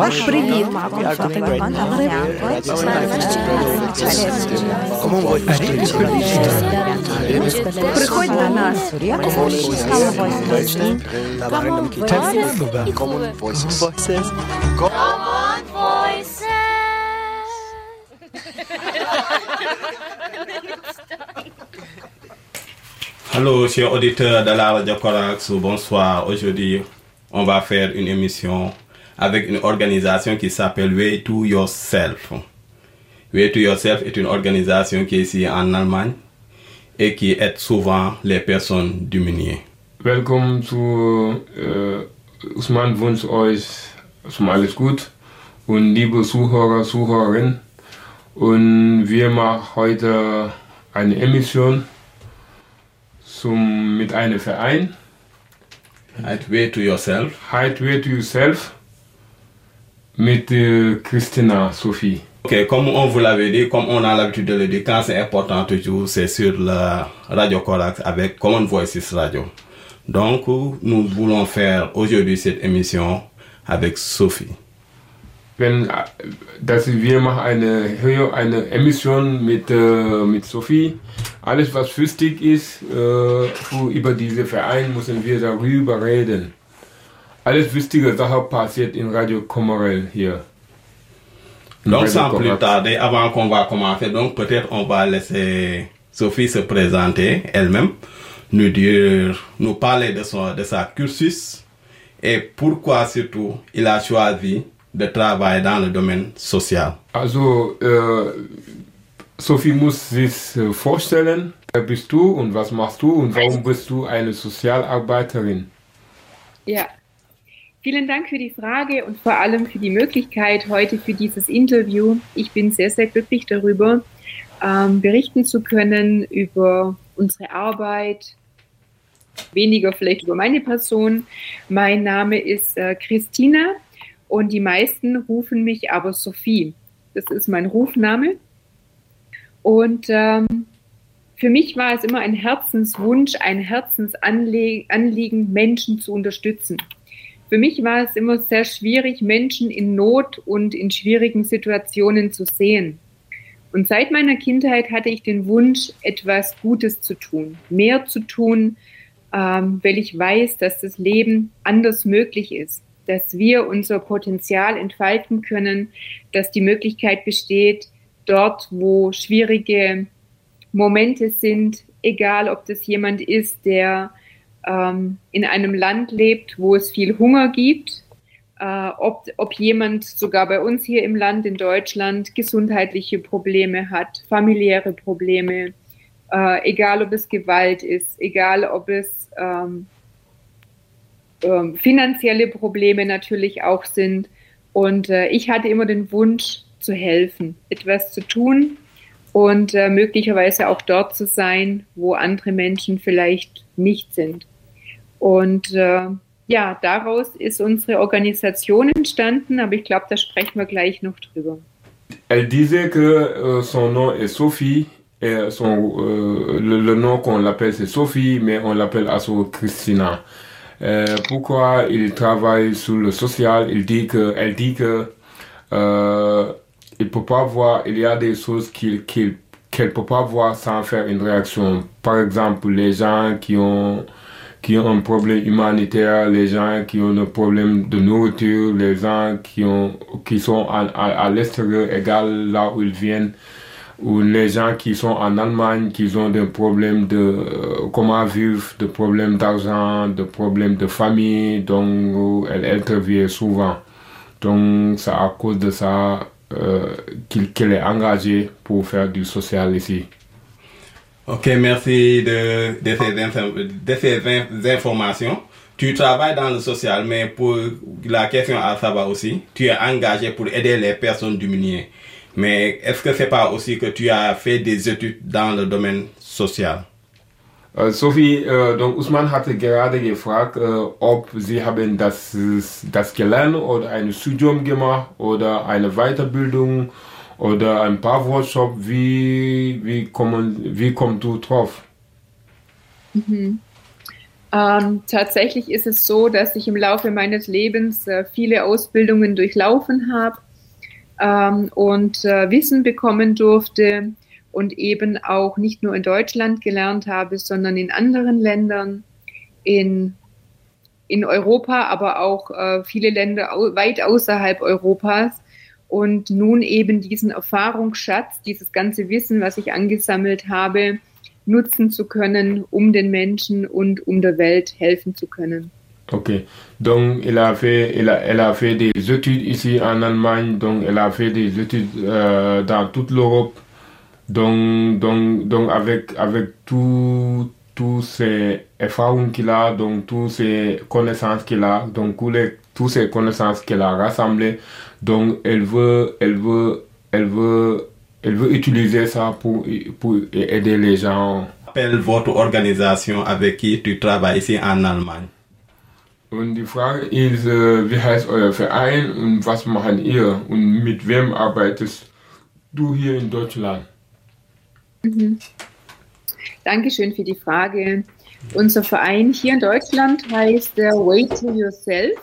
Ваш? Привіт, приходь до нас. Common Voices. Allô, chers auditeurs de la Radio Corax, bonsoir. Aujourd'hui, on va faire une émission avec une organisation qui s'appelle Way to Yourself. Way to Yourself est une organisation qui est ici en Allemagne et qui aide souvent les personnes diminuées. Willkommen zu Usman wünscht euch erstmal alles gut und liebe Zuhörer, Zuhörerinnen. Und wir machen heute eine Emission mit einem Verein. Way to Yourself. Way to Yourself mit Christina Sophie. Ok, comme on vous l'avait dit, comme on a l'habitude de le dire, quand c'est important toujours, c'est sur la Radio Corax avec Common Voices Radio. Donc, nous voulons faire aujourd'hui cette émission avec Sophie. Wir machen eine Emission mit Sophie. Alles, was wichtig ist über diesen Verein, müssen wir darüber reden. Alles wichtige Sachen passiert in Radio Kommerel hier. Donc, sans plus tarder, avant qu'on va commencer, donc peut-être on va laisser Sophie se présenter elle-même, nous parler de sa cursus et pourquoi surtout il a choisi de travailler dans le domaine social. Also, Sophie muss sich vorstellen, wer bist du und was machst du und warum bist du eine Sozialarbeiterin? Ja, vielen Dank für die Frage und vor allem für die Möglichkeit heute für dieses Interview. Ich bin sehr, sehr glücklich darüber, berichten zu können über unsere Arbeit, weniger vielleicht über meine Person. Mein Name ist Christina. Und die meisten rufen mich aber Sophie. Das ist mein Rufname. Und für mich war es immer ein Herzenswunsch, ein Herzensanliegen, Menschen zu unterstützen. Für mich war es immer sehr schwierig, Menschen in Not und in schwierigen Situationen zu sehen. Und seit meiner Kindheit hatte ich den Wunsch, etwas Gutes zu tun, mehr zu tun, weil ich weiß, dass das Leben anders möglich ist. Dass wir unser Potenzial entfalten können, dass die Möglichkeit besteht, dort, wo schwierige Momente sind, egal ob das jemand ist, der in einem Land lebt, wo es viel Hunger gibt, ob jemand sogar bei uns hier im Land, in Deutschland, gesundheitliche Probleme hat, familiäre Probleme, egal ob es Gewalt ist, egal ob es finanzielle Probleme natürlich auch sind. Und ich hatte immer den Wunsch zu helfen, etwas zu tun und möglicherweise auch dort zu sein, wo andere Menschen vielleicht nicht sind. Und ja, daraus ist unsere Organisation entstanden, aber ich glaube, da sprechen wir gleich noch drüber. Elle disait que son nom est Sophie, et le nom qu'on l'appelle c'est Sophie, mais on l'appelle also Christina. Pourquoi il travaille sur le social, elle dit que il peut pas voir, il y a des choses qu'elle peut pas voir sans faire une réaction. Par exemple, les gens qui ont un problème humanitaire, les gens qui ont un problème de nourriture, les gens qui sont à l'extérieur, égal là où ils viennent, ou les gens qui sont en Allemagne, qui ont des problèmes de comment vivre, des problèmes d'argent, des problèmes de famille, donc elle intervient souvent. Donc c'est à cause de ça qu'elle est engagée pour faire du social ici. Ok, merci de ces informations. Tu travailles dans le social, mais pour la question à savoir aussi, tu es engagé pour aider les personnes diminuées. Mais est-ce que c'est pas aussi que tu as fait des études dans le domaine social? Sophie, donc Usman hatte gerade gefragt, ob Sie haben das gelernt oder ein Studium gemacht oder eine Weiterbildung oder ein paar Workshops. Wie kommst du drauf? Tatsächlich ist es so, dass ich im Laufe meines Lebens viele Ausbildungen durchlaufen habe und Wissen bekommen durfte und eben auch nicht nur in Deutschland gelernt habe, sondern in anderen Ländern, in Europa, aber auch viele Länder weit außerhalb Europas. Und nun eben diesen Erfahrungsschatz, dieses ganze Wissen, was ich angesammelt habe, nutzen zu können, um den Menschen und um der Welt helfen zu können. Ok, donc elle a fait des études ici en Allemagne, donc elle a fait des études dans toute l'Europe, donc avec tous ces erfahrungen qu'il a, donc toutes ces connaissances qu'il a, donc toutes ces connaissances qu'elle a rassemblées, donc elle veut utiliser ça pour aider les gens. Appelle votre organisation avec qui tu travailles ici en Allemagne. Und die Frage ist, wie heißt euer Verein und was machen ihr und mit wem arbeitest du hier in Deutschland? Dankeschön für die Frage. Unser Verein hier in Deutschland heißt Way to Yourself.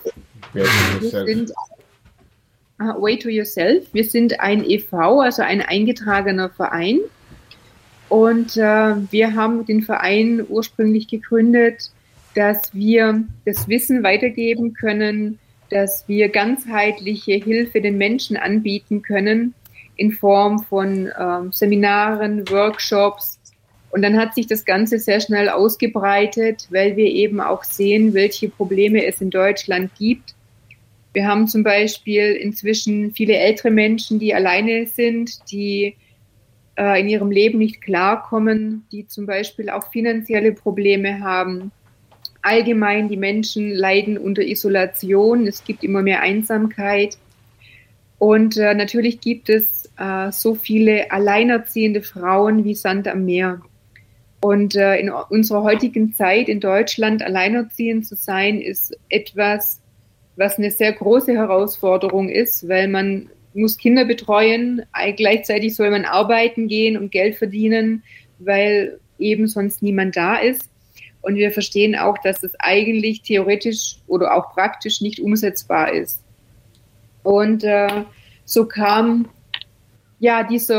Way to Yourself. Wir sind ein e.V., also ein eingetragener Verein. Und wir haben den Verein ursprünglich gegründet, dass wir das Wissen weitergeben können, dass wir ganzheitliche Hilfe den Menschen anbieten können in Form von Seminaren, Workshops. Und dann hat sich das Ganze sehr schnell ausgebreitet, weil wir eben auch sehen, welche Probleme es in Deutschland gibt. Wir haben zum Beispiel inzwischen viele ältere Menschen, die alleine sind, die in ihrem Leben nicht klarkommen, die zum Beispiel auch finanzielle Probleme haben. Allgemein, die Menschen leiden unter Isolation, es gibt immer mehr Einsamkeit. Und natürlich gibt es so viele alleinerziehende Frauen wie Sand am Meer. Und in unserer heutigen Zeit in Deutschland alleinerziehend zu sein, ist etwas, was eine sehr große Herausforderung ist, weil man muss Kinder betreuen, gleichzeitig soll man arbeiten gehen und Geld verdienen, weil eben sonst niemand da ist. Und wir verstehen auch, dass es eigentlich theoretisch oder auch praktisch nicht umsetzbar ist. Und so kam ja diese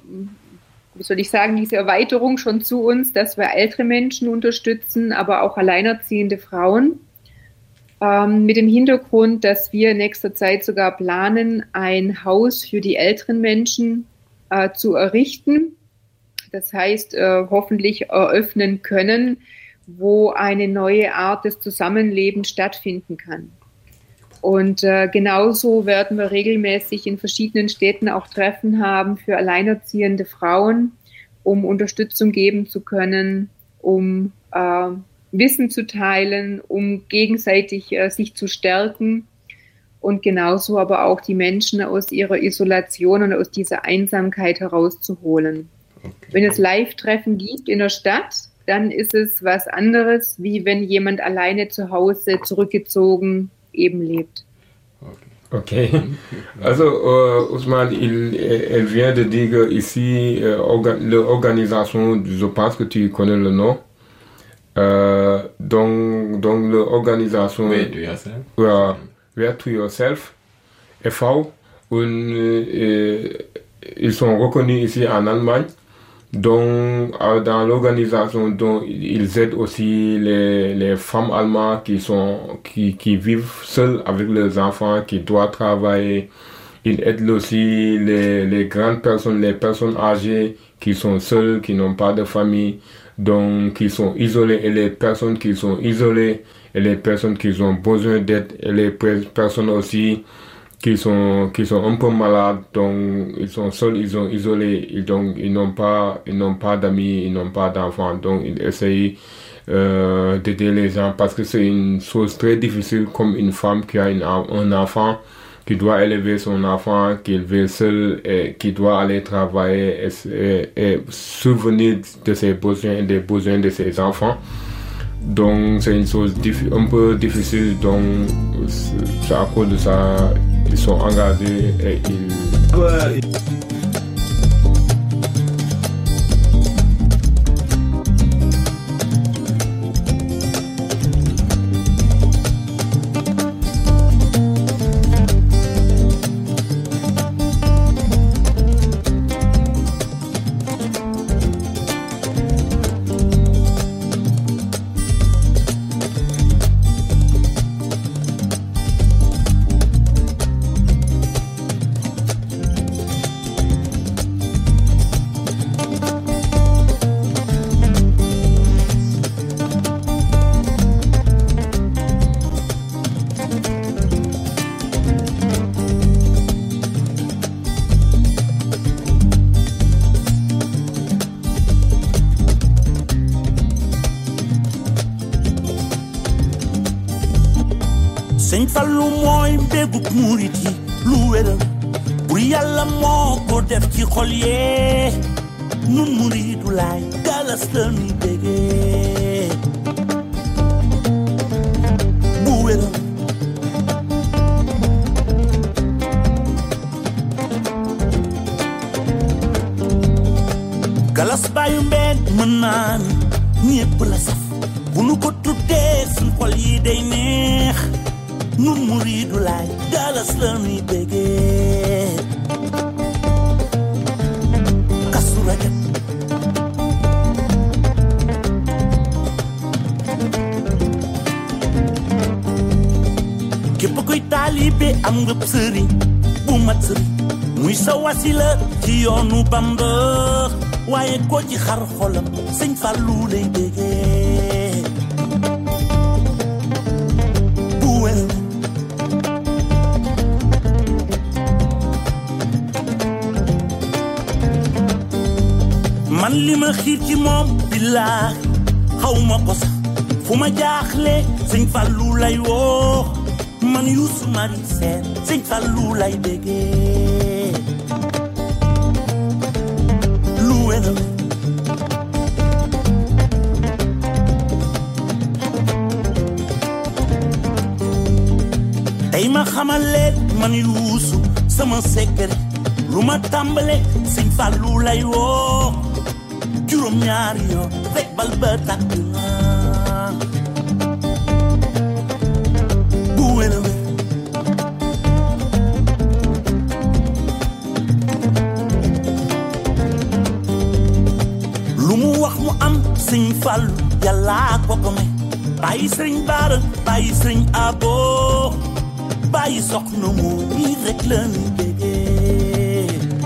Erweiterung schon zu uns, dass wir ältere Menschen unterstützen, aber auch alleinerziehende Frauen. Mit dem Hintergrund, dass wir in nächster Zeit sogar planen, ein Haus für die älteren Menschen zu errichten. Das heißt, hoffentlich eröffnen können, wo eine neue Art des Zusammenlebens stattfinden kann. Und genauso werden wir regelmäßig in verschiedenen Städten auch Treffen haben für alleinerziehende Frauen, um Unterstützung geben zu können, um Wissen zu teilen, um gegenseitig sich zu stärken und genauso aber auch die Menschen aus ihrer Isolation und aus dieser Einsamkeit herauszuholen. Okay. Wenn es Live-Treffen gibt in der Stadt, dann ist es was anderes, wie wenn jemand alleine zu Hause zurückgezogen eben lebt. Ok. Also, Ousmane, elle vient de dire ici l'organisation, je pense que tu connais le nom. Donc l'organisation Way to Yourself. Way to Yourself, e.V. Und ils sont reconnus ici en Allemagne. Donc dans l'organisation, donc, ils aident aussi les femmes allemandes qui vivent seules avec leurs enfants, qui doivent travailler. Ils aident aussi les grandes personnes, les personnes âgées qui sont seules, qui n'ont pas de famille, donc qui sont isolées, et les personnes qui sont isolées, et les personnes qui ont besoin d'aide, et les personnes aussi qui sont un peu malades, donc ils sont seuls, ils sont isolés, donc ils n'ont pas d'amis, ils n'ont pas d'enfants, donc ils essayent d'aider les gens parce que c'est une chose très difficile comme une femme qui a un enfant, qui doit élever son enfant, qui est élevé seul et qui doit aller travailler et souvenir de ses besoins et des besoins de ses enfants. Donc c'est une chose un peu difficile, donc c'est à cause de ça ils sont engagés et ils... Fallu mooy mbégug murit yi lu wéral bur yàlla moo ko def ci xol yee nun muridu laay galas la nuy bégee bu wéral galas bàyyu mbeen mën naa ni ñépp la saf bu nu ko tuddee suñ xol yi day neex nun muridu laay galas la nuy bégee Kazu Rajab képp kuy taalibe am nga sëriñ bu mat sëriñ muy sa wasila ci yoonu Bamba waaye ko ci xar xolam Sëñ Fallu lay bégee bu wér man li ma xiir ci moom billaahi xaw ma ko sax fu ma jaaxle Sëñ Fallu lay woo man Youssou Mari Sène Sëñ Fallu lay bégee lu wér tey ma xamal leen man Youssou sama secret lu ma tàmbale Sëñ Fallu lay woo juróom ñaari yoon rek bal ba tàkk na bu wér a wér lu mu wax mu am Sëñ Fallu yàlla ko ko may bàyyi Sëriñ Baara bàyyi Sëriñ Abo bàyyi soxna moo nii rek la ñu bégee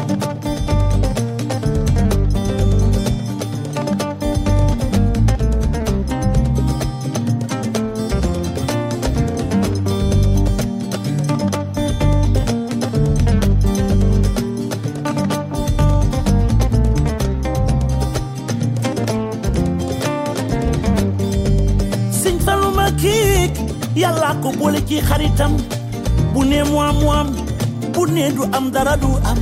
Sëñ Fallu ma kiik yàlla ko boole ci xaritam bu ne mu am bu ne du am dara du am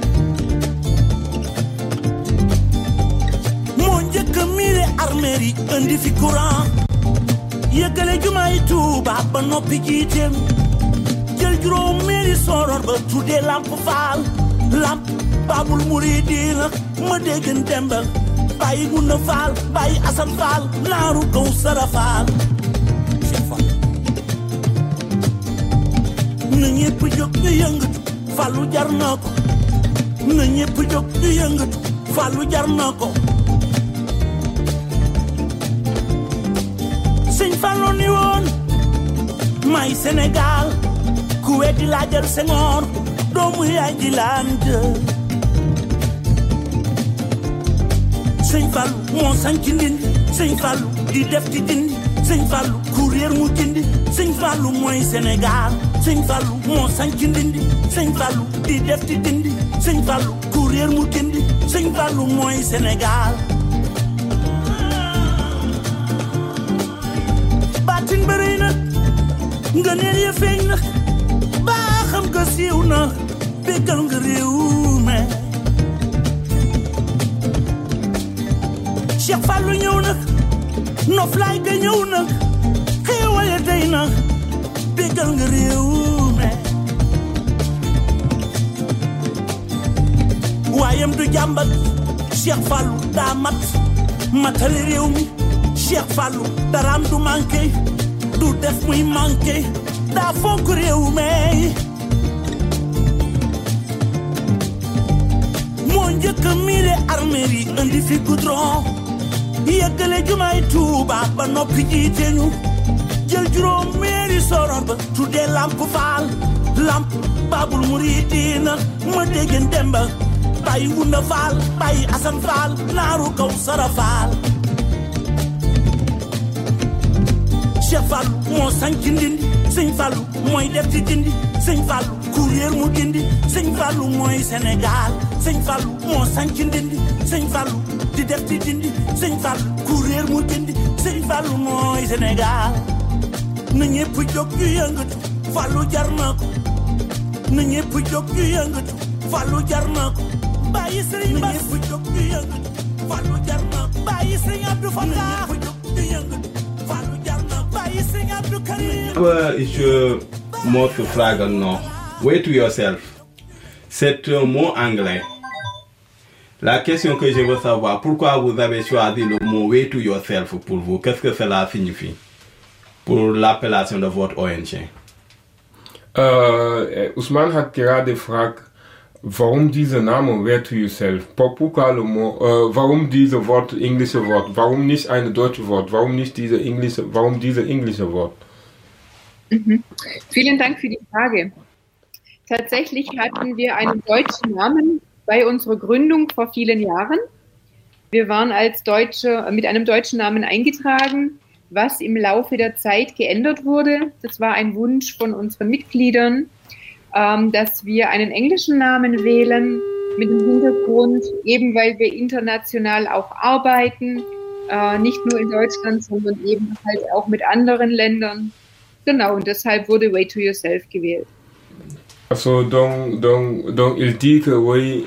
moo njëkk a miire armeer yi indi fi courant yëggale jumaay Tuuba ba noppi jiiteem jël juróom meeri Soror ba tuddee Lamp Faal Lamp Baabul Muridiina ma déggan Demba bàyyi Gunda Faal bàyyi Asan Faal naaru kaw Sara Faal na ñépp jóg ñu yëngatu Fallu jar na ko na ñépp jóg ñu yëngatu Fallu jar na ko Sëñ Fallu ni woon may Sénégal ku weddi laajal Senghor doomu yaay ji laan jë Sëñ Fallu moo sanc Ndindi Sëñ Fallu di def ci Dindi Sëñ Fallu ku réer mu gindi Sëñ Fallu mooy Sénégal Sëñ Fallu moo sanc Ndindi Sëñ Fallu di def ci Dindi Sëñ Fallu ku réer mu gindi Sëñ Fallu mooy Sénégal baatin bëri na nga neel ya feeñ na baa xam nga siiw na béggal nga réew me Cheikh Fallu ñëw na noflaay ga ñëw na xéewale day na béggal nga réew me waayam du jàmbal Cheikh Fallu daa matali réew mi Cheikh Fallu daraam du manqué du def muy manqué daa fonk réew me moo njëkk a miire armeer yi indi fi goudron yëggale jumaay Tuuba ba noppi jiite ñu jël juróom meeri Soror ba tuddee Lamp Faal Lamp Baabul Muridiina ma déggen Demba bàyyi Ngunda Faal bàyyi Asan Faal naaru kaw Sara Faal Cheikh Fallu moo sanc Ndindi Sëñ Fallu mooy def ci Dindi Sëñ Fallu ku réer mu gindi Sëñ Fallu mooy Sénégal Sëñ Fallu moo sanc Ndindi Sëñ Fallu di def ci Dindi Sëñ Fallu ku réer mu gindi Sëñ Fallu mooy Sénégal na ñépp jóg ñu yëngatu Fallou jar na ko na ñepp jóg ñu yëngatu Fallou jar na ko bàyyi Serigne Bass na ñepp jóg ñu yëngatu Fallou jar na ko bàyyi Serigne Abdou Fatah na ñepp jóg ñu yëngatu Fallou jar na ko bàyyi Serigne Abdou Karim. Je montre frage non. Way to yourself. C'est un mot anglais. La question que je veux savoir, pourquoi vous avez choisi le mot way to yourself pour vous? Qu'est-ce que cela signifie pour l'appellation de votre ONG? Ousmane hat gerade gefragt, warum dieser Name way to yourself? Pourquoi le mot, warum dieses Wort, englische Wort? Warum nicht ein deutsches Wort? Warum dieses englische Wort? Vielen Dank für die Frage. Tatsächlich hatten wir einen deutschen Namen bei unserer Gründung vor vielen Jahren. Wir waren als Deutsche mit einem deutschen Namen eingetragen, was im Laufe der Zeit geändert wurde. Das war ein Wunsch von unseren Mitgliedern, dass wir einen englischen Namen wählen, mit dem Hintergrund, eben weil wir international auch arbeiten, nicht nur in Deutschland, sondern eben halt auch mit anderen Ländern. Genau, und deshalb wurde Way to Yourself gewählt. Also, donc il dit que oui,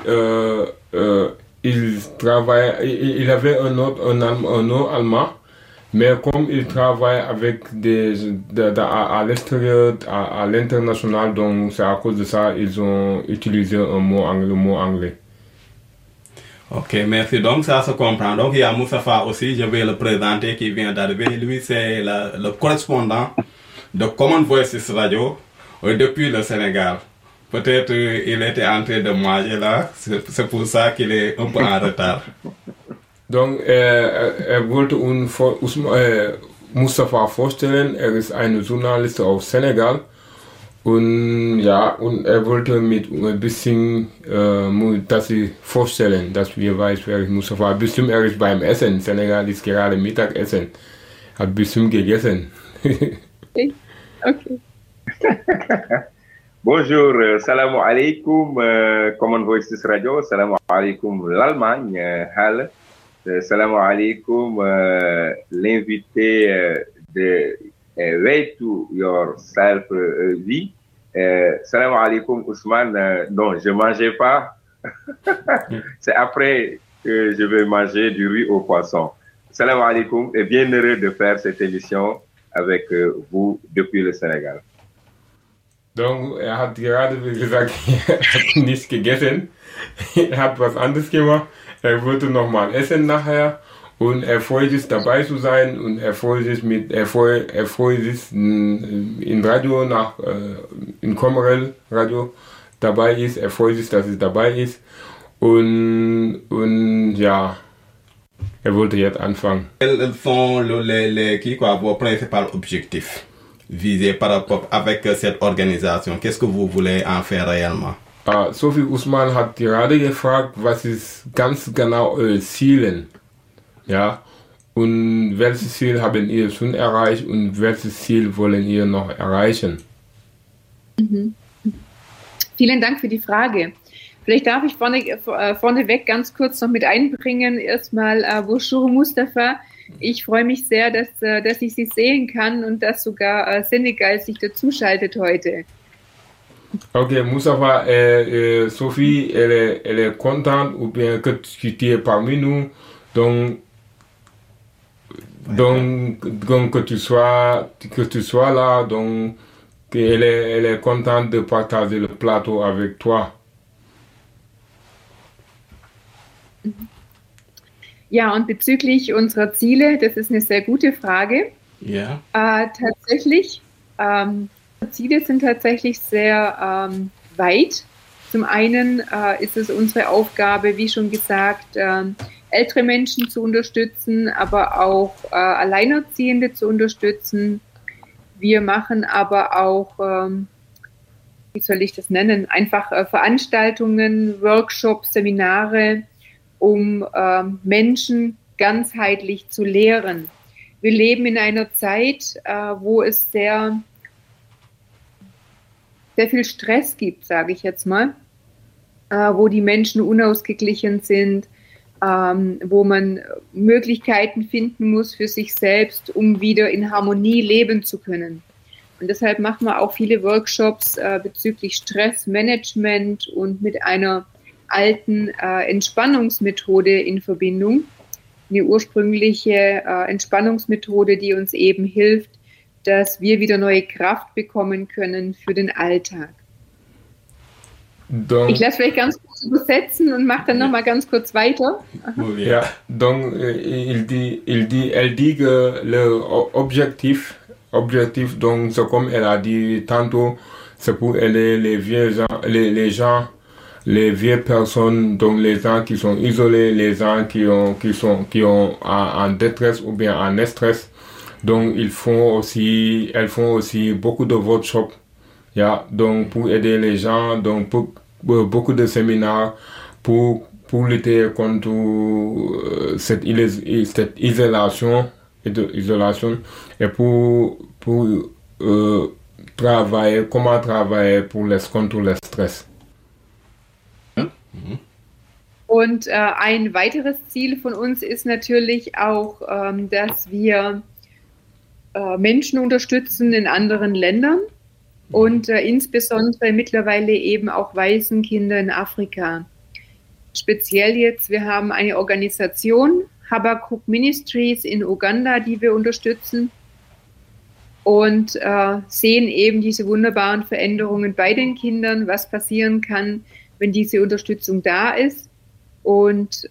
il avait un nom allemand, mais comme il travaille avec à l'extérieur, à l'international, donc c'est à cause de ça ils ont utilisé le mot anglais. Ok, merci. Donc ça se comprend. Donc il y a Moustapha aussi, je vais le présenter, qui vient d'arriver. Lui, c'est le correspondant de Common Voices Radio depuis le Sénégal. Peut-être il était en train de manger là, c'est pour ça qu'il est un peu en retard. Donc, wollte Mustafa vorstellen, ist ein Journalist aus Senegal und wollte mit ein bisschen das vorstellen, dass wir weiß, wer ist Mustafa. Bestimmt ist beim Essen, Senegal ist gerade Mittagessen, hat bestimmt gegessen. Okay. Bonjour, salam alaikum, Common Voices Radio, salam alaikum l'Allemagne, Halle, salam alaikum l'invité de Way to Yourself vie, salam alaikum Ousmane, non, je ne mangeais pas, c'est après que je vais manger du riz au poisson. Salam alaikum et bien heureux de faire cette émission avec vous depuis le Sénégal. Donc, hat gerade gesagt, er hat nichts gegessen, hat was anderes gemacht, wollte nochmal essen nachher und freut sich dabei zu sein und freut sich in Radio in Commerel Radio dabei ist, freut sich, dass es dabei ist und ja, wollte jetzt anfangen. Quels sont vos principaux objectifs visés par rapport avec cette organisation? Qu'est-ce que vous voulez en faire réellement? Sophie Ousmane hat gerade gefragt, was ist ganz genau eure Ziele? Ja, und welches Ziel haben ihr schon erreicht und welches Ziel wollen ihr noch erreichen? Vielen Dank für die Frage. Vielleicht darf ich vorneweg ganz kurz noch mit einbringen. Erstmal, Bonjour Mustafa. Ich freue mich sehr, dass ich Sie sehen kann und dass sogar Senegal sich dazuschaltet heute. Ok, Moustapha, Sophie, elle est contente ou bien que tu es parmi nous, donc que tu sois là, donc elle est contente de partager le plateau avec toi. Ja, und bezüglich unserer Ziele, das ist eine sehr gute Frage. Ja. Tatsächlich, Ziele sind tatsächlich sehr weit. Zum einen ist es unsere Aufgabe, wie schon gesagt, ältere Menschen zu unterstützen, aber auch Alleinerziehende zu unterstützen. Wir machen aber auch, wie soll ich das nennen, einfach Veranstaltungen, Workshops, Seminare, um Menschen ganzheitlich zu lehren. Wir leben in einer Zeit, wo es sehr viel Stress gibt, sage ich jetzt mal, wo die Menschen unausgeglichen sind, wo man Möglichkeiten finden muss für sich selbst, um wieder in Harmonie leben zu können. Und deshalb machen wir auch viele Workshops bezüglich Stressmanagement und mit einer alten Entspannungsmethode in Verbindung. Eine ursprüngliche Entspannungsmethode, die uns eben hilft, dass wir wieder neue Kraft bekommen können für den Alltag. Donc, ich lasse vielleicht ganz kurz übersetzen und mache dann nochmal ganz kurz weiter. Ja, donc elle dit que le objectif, donc c'est comme elle a dit tantôt, c'est pour aider les vieux gens, les gens, les vieilles personnes, donc les gens qui sont isolés, les gens qui ont en détresse ou bien en stress. Donc elles font aussi beaucoup de workshops. Yeah, donc pour aider les gens, donc pour beaucoup de séminaires pour lutter contre cette isolation et pour comment travailler contre le stress. Und ein weiteres Ziel von uns ist natürlich auch, dass wir Menschen unterstützen in anderen Ländern und insbesondere mittlerweile eben auch Waisenkinder in Afrika. Speziell jetzt, wir haben eine Organisation, Habakkuk Ministries in Uganda, die wir unterstützen und sehen eben diese wunderbaren Veränderungen bei den Kindern, was passieren kann, wenn diese Unterstützung da ist. Und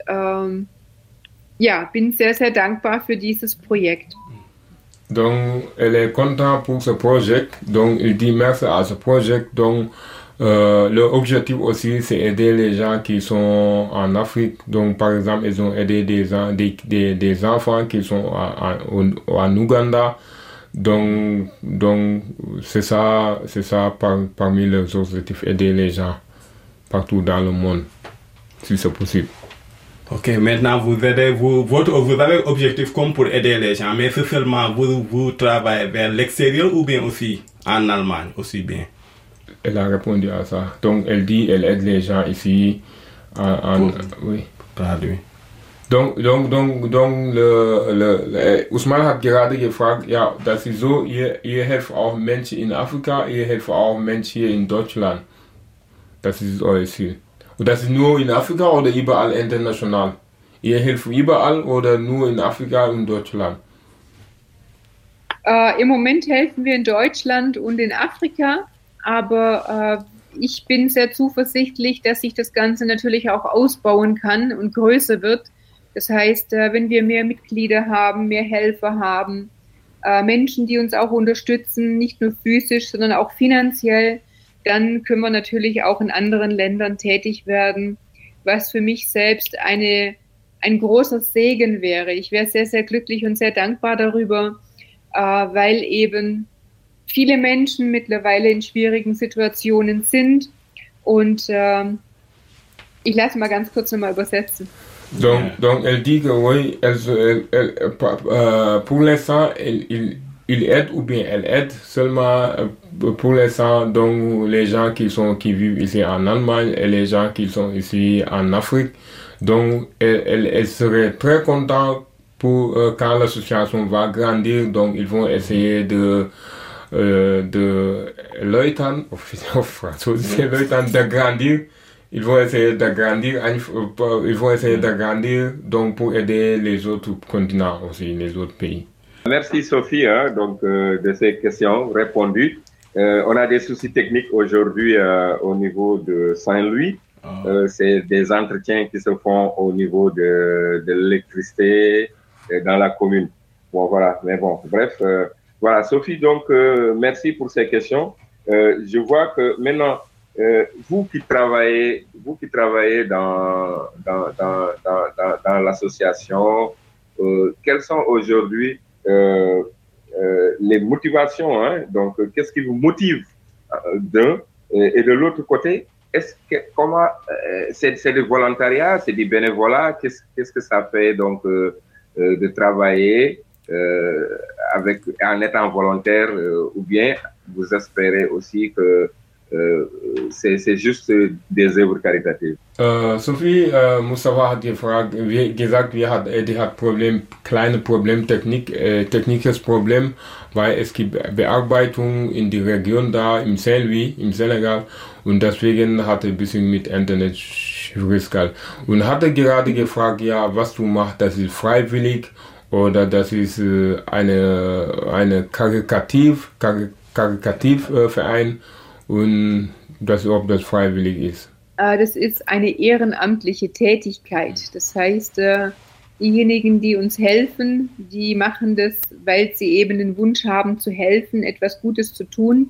bin sehr, sehr dankbar für dieses Projekt. Donc, elle est contente pour ce projet. Donc, il dit merci à ce projet. Donc, l'objectif aussi, c'est aider les gens qui sont en Afrique. Donc, par exemple, ils ont aidé des enfants qui sont en Ouganda. Donc, c'est ça parmi les objectifs, aider les gens partout dans le monde, si c'est possible. Ok, maintenant vous avez objectif comme pour aider les gens, mais c'est seulement vous travaillez vers l'extérieur ou bien aussi en Allemagne, aussi bien? Elle a répondu à ça. Donc elle dit elle aide les gens ici oui. Traduit. Donc Ousmane hat gerade gefragt, ja, das ist so, ihr helft auch Menschen in Afrika, ihr helft auch Menschen hier in Deutschland. Das ist euer Ziel. Und das ist nur in Afrika oder überall international? Ihr helft überall oder nur in Afrika und Deutschland? Im Moment helfen wir in Deutschland und in Afrika, aber ich bin sehr zuversichtlich, dass sich das Ganze natürlich auch ausbauen kann und größer wird. Das heißt, wenn wir mehr Mitglieder haben, mehr Helfer haben, Menschen, die uns auch unterstützen, nicht nur physisch, sondern auch finanziell, dann können wir natürlich auch in anderen Ländern tätig werden, was für mich selbst ein großer Segen wäre. Ich wäre sehr, sehr glücklich und sehr dankbar darüber, weil eben viele Menschen mittlerweile in schwierigen Situationen sind. Und ich lasse mal ganz kurz nochmal übersetzen. Donc elle dit que oui, pour l'instant, il aide ou bien elle aide seulement pour l'instant donc les gens qui vivent ici en Allemagne et les gens qui sont ici en Afrique. Donc elle serait très contente pour quand l'association va grandir. Donc ils vont essayer de grandir. Ils vont essayer d'agrandir donc pour aider les autres continents aussi, les autres pays. Merci Sophie de ces questions répondues. On a des soucis techniques aujourd'hui au niveau de Saint-Louis. C'est des entretiens qui se font au niveau de l'électricité dans la commune. Bon voilà, mais bon, bref. Voilà Sophie, donc merci pour ces questions. Je vois que maintenant vous qui travaillez dans l'association, quelles sont aujourd'hui les motivations, donc qu'est-ce qui vous motive d'un et de l'autre côté, c'est du volontariat, c'est du bénévolat, qu'est-ce que ça fait donc de travailler en étant volontaire ou bien vous espérez aussi que c'est juste des œuvres caritatives. Sophie, Mustafa hat gefragt, wie gesagt, die hat kleine Problem, technisches Problem, weil es gibt Bearbeitung in die Region da, im Senegal, und deswegen hat er ein bisschen mit Internet Schwierigkeiten. Und hat er gerade gefragt, ja, was du machst, das ist freiwillig oder das ist eine Karikativverein, und ob das freiwillig ist. Das ist eine ehrenamtliche Tätigkeit. Das heißt, diejenigen, die uns helfen, die machen das, weil sie eben den Wunsch haben zu helfen, etwas Gutes zu tun.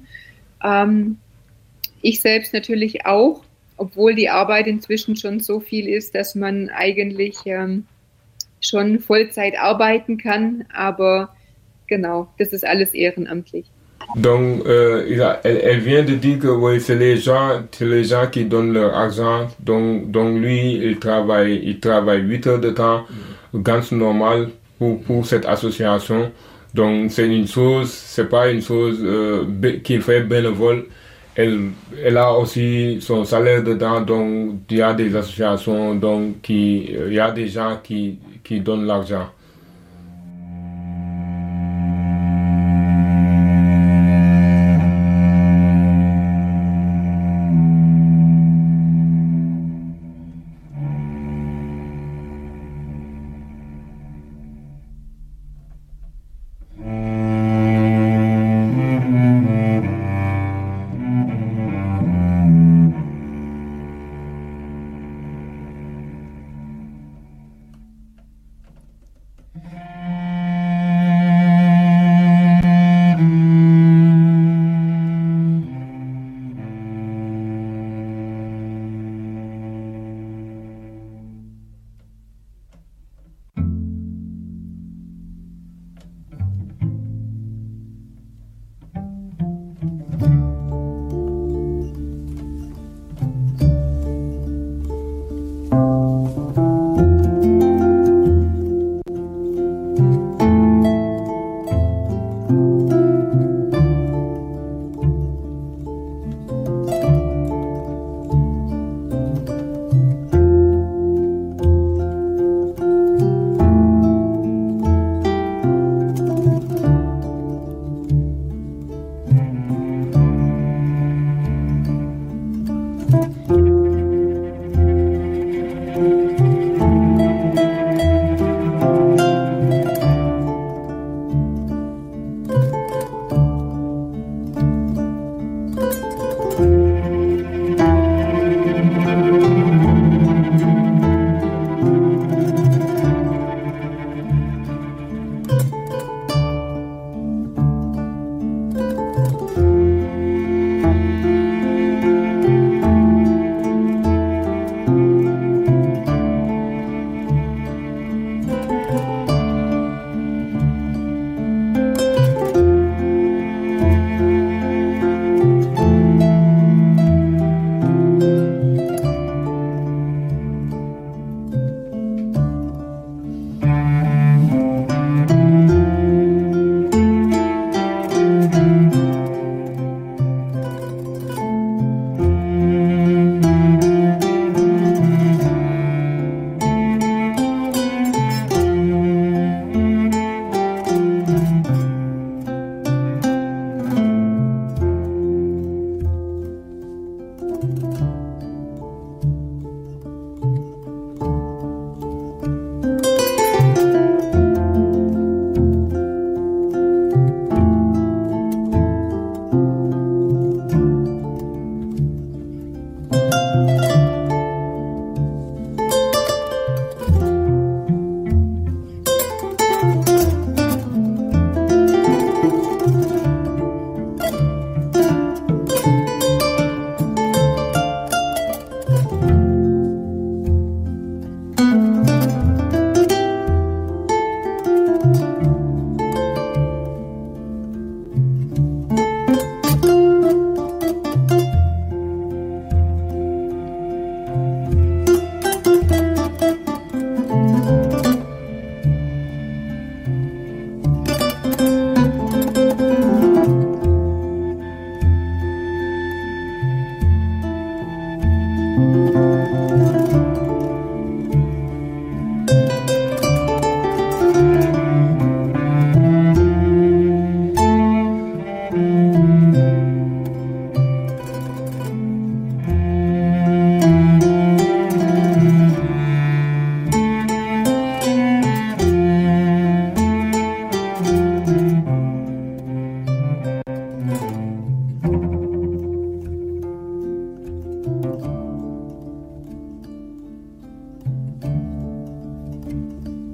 Ich selbst natürlich auch, obwohl die Arbeit inzwischen schon so viel ist, dass man eigentlich schon Vollzeit arbeiten kann. Aber genau, das ist alles ehrenamtlich. Donc, elle vient de dire que oui, c'est les gens qui donnent leur argent. Donc lui, il travaille 8 heures de temps, ganz normal pour cette association. Donc, c'est pas une chose qu'il fait bénévole. Elle a aussi son salaire dedans. Donc, il y a des associations, donc il y a des gens qui donnent l'argent.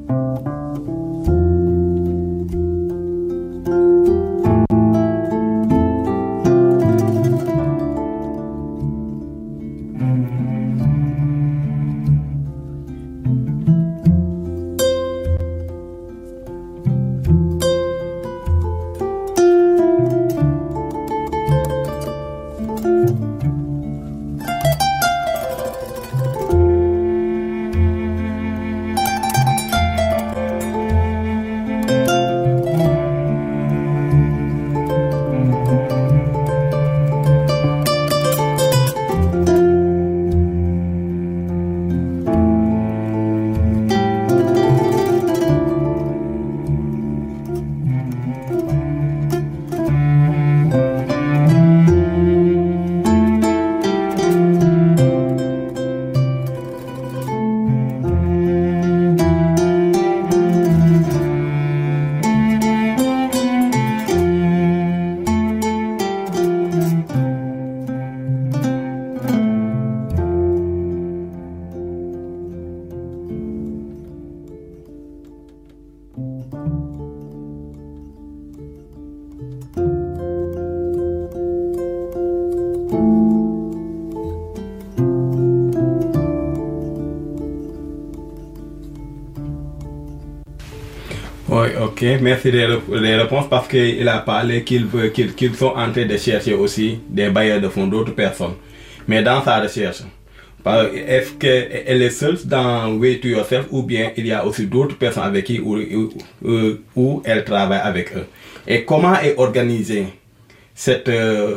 Oui, ok, merci des réponses parce qu'il a parlé qu'ils sont en train de chercher aussi des bailleurs de fonds d'autres personnes. Mais dans sa recherche, est-ce qu'elle est seule dans Way to Yourself ou bien il y a aussi d'autres personnes avec qui où elle travaille avec eux? Et comment est organisée cette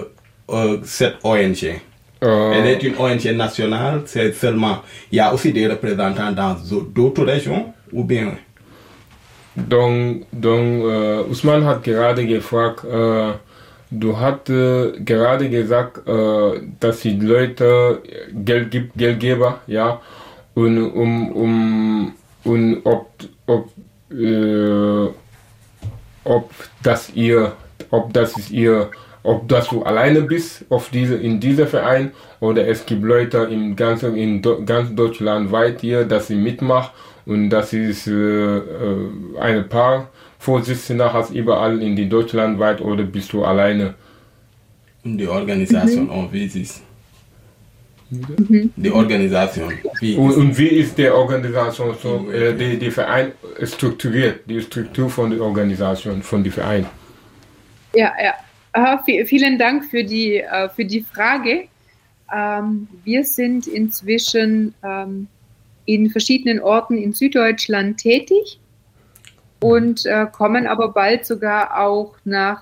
ONG? Elle est une ONG nationale, c'est seulement, il y a aussi des représentants dans d'autres régions ou bien? Donc Usman hat gerade gefragt, du hast gerade gesagt, dass die Leute Geldgeber, ja, und ob du alleine bist in diesem Verein oder es gibt Leute in ganz Deutschland weit hier, dass sie mitmachen und das ist ein paar Vorsitzende hast überall in die Deutschland weit oder bist du alleine? Die Organisation, wie ist es? Die Organisation. Und wie ist die Organisation, so, die Verein strukturiert, die Struktur von der Organisation, von dem Verein? Ja. Vielen Dank für die Frage. Wir sind inzwischen in verschiedenen Orten in Süddeutschland tätig und kommen aber bald sogar auch nach,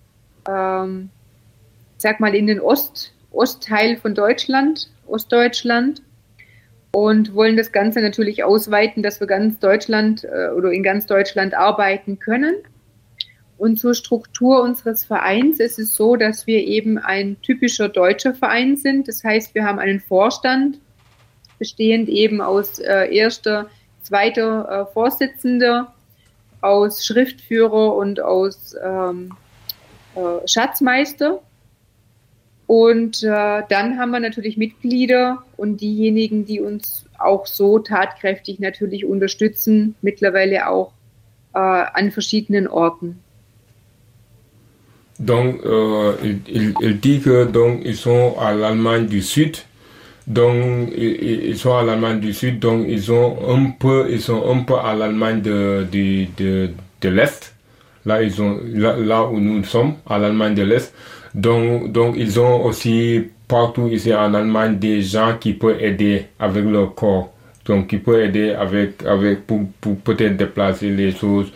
in den Ostteil von Deutschland, Ostdeutschland, und wollen das Ganze natürlich ausweiten, dass wir ganz Deutschland oder in ganz Deutschland arbeiten können. Und zur Struktur unseres Vereins ist es so, dass wir eben ein typischer deutscher Verein sind. Das heißt, wir haben einen Vorstand, bestehend eben aus erster, zweiter Vorsitzender, aus Schriftführer und aus Schatzmeister. Und dann haben wir natürlich Mitglieder und diejenigen, die uns auch so tatkräftig natürlich unterstützen, mittlerweile auch an verschiedenen Orten. Donc, il dit que donc ils sont à l'Allemagne du Sud, donc ils sont à l'Allemagne du Sud, donc ils sont un peu à l'Allemagne de l'Est. Là là où nous sommes, à l'Allemagne de l'Est. Donc ils ont aussi partout ici en Allemagne des gens qui peuvent aider avec leur corps, donc qui peuvent aider pour peut-être déplacer les choses.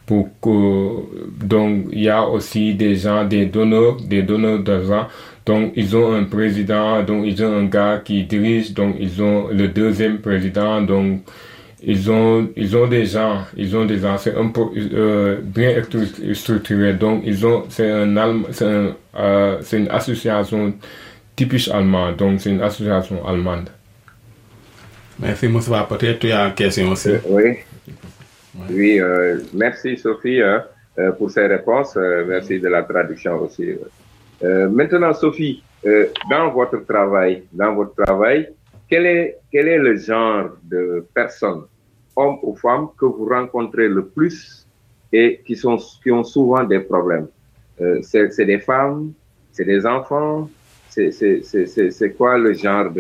Donc il y a aussi des gens, des donneurs d'argent. Donc ils ont un président, donc ils ont un gars qui dirige, donc ils ont le deuxième président, donc ils ont des gens, c'est un peu bien structuré. Donc c'est une association typique allemande, donc c'est une association allemande. Merci Moussa, peut-être tu as une question aussi. Oui, merci Sophie pour ces réponses, merci de la traduction aussi. Maintenant Sophie, dans votre travail, quel est le genre de personnes, hommes ou femmes que vous rencontrez le plus et qui ont souvent des problèmes? C'est des femmes, c'est des enfants, c'est quoi le genre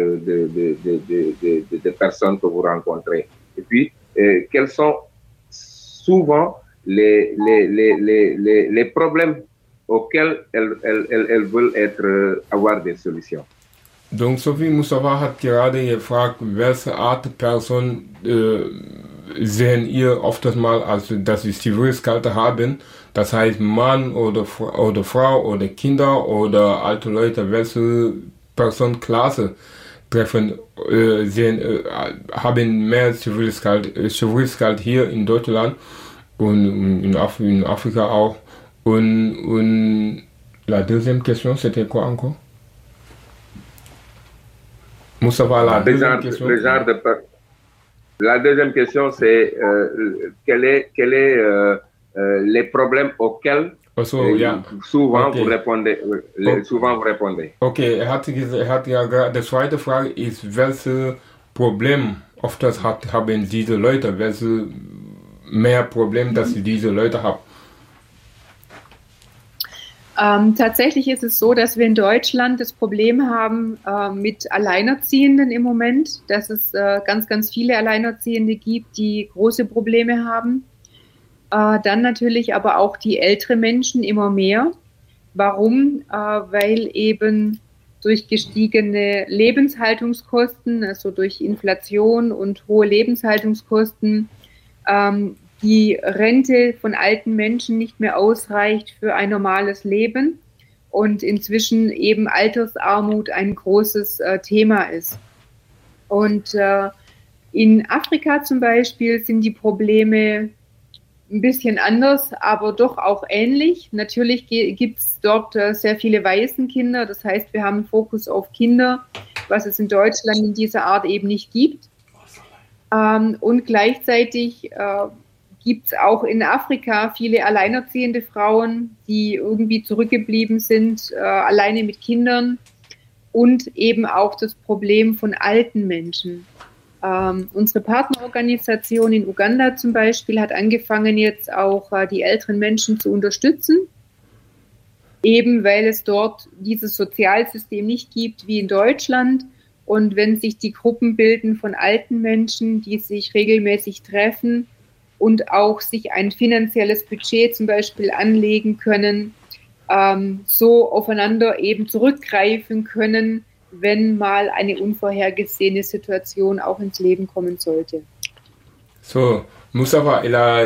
de personnes que vous rencontrez? Et puis, quels sont souvent les problèmes auxquels elles veulent avoir des solutions? Donc, Sophie Moussawa hat gerade gefragt, welche Art Person sehen ihr oftmals mal, also dass sie Schwierigkeiten haben, das heißt Mann oder Frau oder Kinder oder alte Leute, welche Personenklasse treffen, haben mehr Schwierigkeiten hier in Deutschland und in Afrika auch. Und la deuxième question, c'était quoi encore? Moussawa, la deuxième question. La deuxième question, c'est quel est les problèmes auxquels souvent vous répondez. Souvent vous répondez. Okay, er hat ja gerade, die zweite Frage ist, welche Probleme oftmals haben diese Leute, welche mehr Probleme, dass diese Leute haben? Tatsächlich ist es so, dass wir in Deutschland das Problem haben mit Alleinerziehenden im Moment, dass es ganz, ganz viele Alleinerziehende gibt, die große Probleme haben. Dann natürlich aber auch die älteren Menschen immer mehr. Warum? Weil eben durch gestiegene Lebenshaltungskosten, also durch Inflation und hohe Lebenshaltungskosten, die Rente von alten Menschen nicht mehr ausreicht für ein normales Leben und inzwischen eben Altersarmut ein großes Thema ist. Und in Afrika zum Beispiel sind die Probleme ein bisschen anders, aber doch auch ähnlich. Natürlich gibt es dort sehr viele Waisenkinder, das heißt, wir haben einen Fokus auf Kinder, was es in Deutschland in dieser Art eben nicht gibt. Und gleichzeitig gibt es auch in Afrika viele alleinerziehende Frauen, die irgendwie zurückgeblieben sind, alleine mit Kindern und eben auch das Problem von alten Menschen. Unsere Partnerorganisation in Uganda zum Beispiel hat angefangen, jetzt auch die älteren Menschen zu unterstützen, eben weil es dort dieses Sozialsystem nicht gibt wie in Deutschland. Und wenn sich die Gruppen bilden von alten Menschen, die sich regelmäßig treffen und auch sich ein finanzielles Budget zum Beispiel anlegen können, so aufeinander eben zurückgreifen können, wenn mal eine unvorhergesehene Situation auch ins Leben kommen sollte. So, Moussawa, il a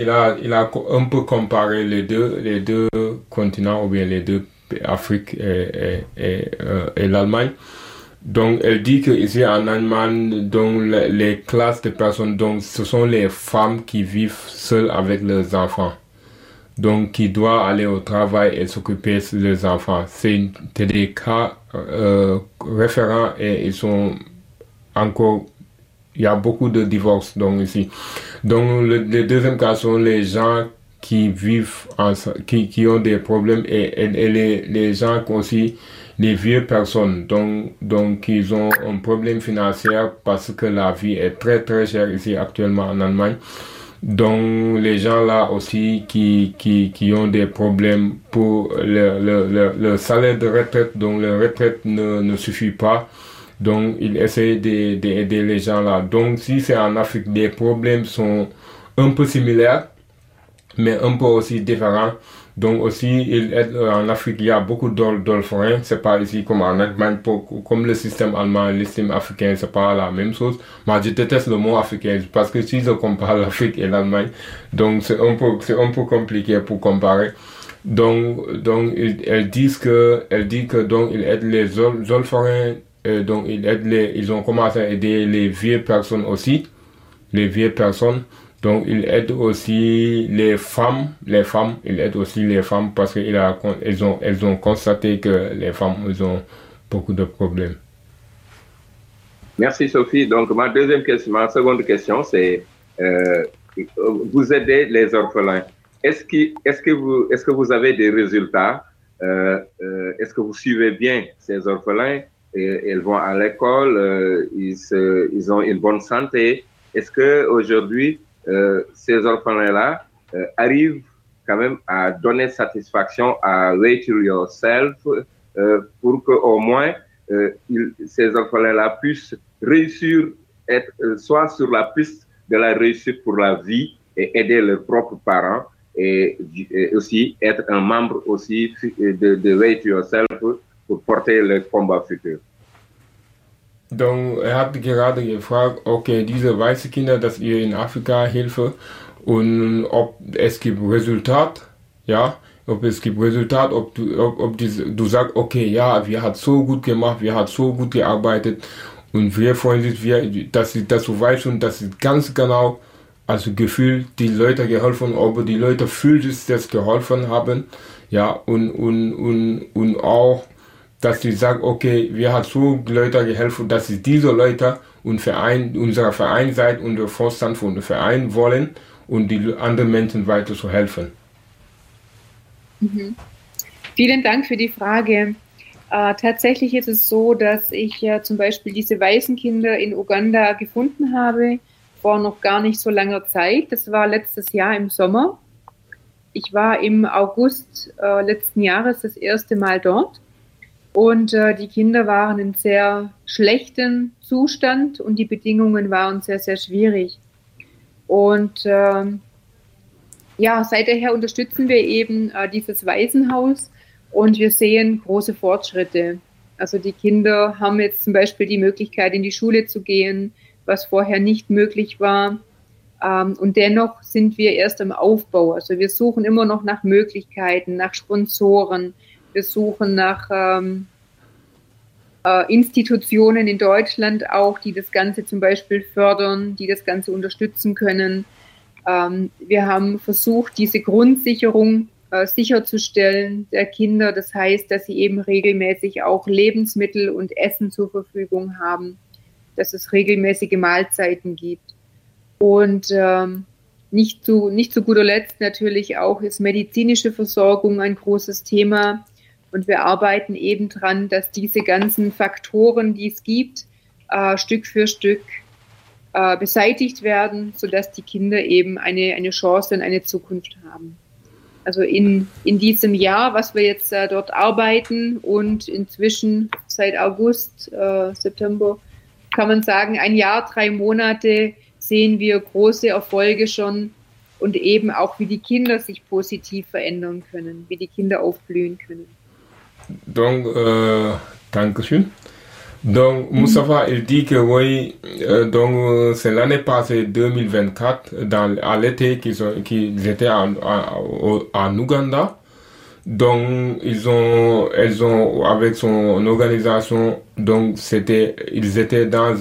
un peu comparé les deux continents, ou bien les deux, Afrique et l'Allemagne. Donc, elle dit que ici en Allemagne, donc les classes de personnes, donc ce sont les femmes qui vivent seules avec leurs enfants, donc qui doivent aller au travail et s'occuper de leurs enfants. C'est des cas référents et ils sont encore, il y a beaucoup de divorces donc ici. Donc, le deuxième cas sont les gens qui vivent qui ont des problèmes et les gens aussi, les vieilles personnes, donc ils ont un problème financier parce que la vie est très très chère ici actuellement en Allemagne. Donc les gens là aussi qui ont des problèmes pour le salaire de retraite, donc la retraite ne suffit pas. Donc ils essayent d'aider les gens là. Donc si c'est en Afrique, les problèmes sont un peu similaires, mais un peu aussi différents. Donc aussi, en Afrique, il y a beaucoup d'orphelins. C'est pas ici comme en Allemagne, comme le système allemand, le système africain, c'est pas la même chose. Moi, je déteste le mot africain parce que si je compare l'Afrique et l'Allemagne, donc c'est un peu compliqué pour comparer. Donc elle dit que donc il aide les orphelins, donc ils ont commencé à aider les vieilles personnes aussi, les vieilles personnes. Donc, il aide aussi les femmes, il aide aussi les femmes parce qu'elles ont constaté que les femmes, elles ont beaucoup de problèmes. Merci Sophie. Donc, ma seconde question, c'est vous aidez les orphelins. Est-ce que vous avez des résultats? Est-ce que vous suivez bien ces orphelins? Ils vont à l'école, ils ont une bonne santé. est-ce qu'aujourd'hui, ces orphelins-là arrivent quand même à donner satisfaction à Way to Yourself pour qu'au moins ces orphelins-là puissent réussir, être soit sur la piste de la réussite pour la vie et aider leurs propres parents et aussi être un membre aussi de Way to Yourself pour porter le combat futur. Donc, hat gerade gefragt, okay, diese weißen Kinder, dass ihr in Afrika Hilfe und ob es gibt Resultat, ja, ob es gibt Resultat, ob du sagst, okay, ja, wir hat so gut gemacht, wir hat so gut gearbeitet und wir freuen sich, dass du weißt und dass sie ganz genau, also Gefühl, die Leute geholfen, aber die Leute fühlen sich, dass geholfen haben, ja, und auch, dass sie sagen, okay, wir haben so Leute geholfen, dass sie diese Leute und unser Verein seid und der Vorstand von dem Verein wollen und die anderen Menschen weiter zu helfen. Mhm. Vielen Dank für die Frage. Tatsächlich ist es so, dass ich zum Beispiel diese Waisenkinder in Uganda gefunden habe, vor noch gar nicht so langer Zeit. Das war letztes Jahr im Sommer. Ich war im August letzten Jahres das erste Mal dort. Und die Kinder waren in sehr schlechtem Zustand und die Bedingungen waren sehr, sehr schwierig. Und seither unterstützen wir eben dieses Waisenhaus und wir sehen große Fortschritte. Also die Kinder haben jetzt zum Beispiel die Möglichkeit, in die Schule zu gehen, was vorher nicht möglich war. Und dennoch sind wir erst am Aufbau. Also wir suchen immer noch nach Möglichkeiten, nach Sponsoren. Wir suchen nach Institutionen in Deutschland auch, die das Ganze zum Beispiel fördern, die das Ganze unterstützen können. Wir haben versucht, diese Grundsicherung sicherzustellen der Kinder. Das heißt, dass sie eben regelmäßig auch Lebensmittel und Essen zur Verfügung haben, dass es regelmäßige Mahlzeiten gibt. Und nicht zu guter Letzt natürlich auch ist medizinische Versorgung ein großes Thema. Und wir arbeiten eben dran, dass diese ganzen Faktoren, die es gibt, Stück für Stück beseitigt werden, sodass die Kinder eben eine Chance und eine Zukunft haben. Also in diesem Jahr, was wir jetzt dort arbeiten und inzwischen seit August, September, kann man sagen, ein Jahr, 3 Monate sehen wir große Erfolge schon und eben auch, wie die Kinder sich positiv verändern können, wie die Kinder aufblühen können. Donc, Dankeschön. Donc, Moustapha, il dit que oui, c'est l'année passée 2024, à l'été, qu'ils étaient en Ouganda. Donc, elles ont, avec son organisation, donc, ils étaient dans